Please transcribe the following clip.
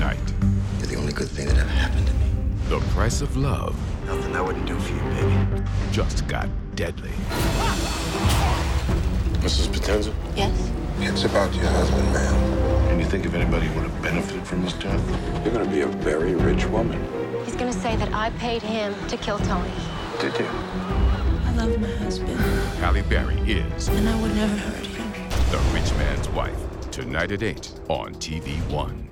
Tonight, You're the only good thing that ever happened to me. the price of love Nothing I wouldn't do for you, baby. just got deadly. Mrs. Potenza? Yes? It's about your husband, ma'am. Can you think of anybody who would have benefited from this death? You're gonna be a very rich woman. He's gonna say that I paid him to kill Tony. Did you? I love my husband, Halle Berry is and I would never hurt him. The Rich Man's Wife. Tonight at 8 on TV1.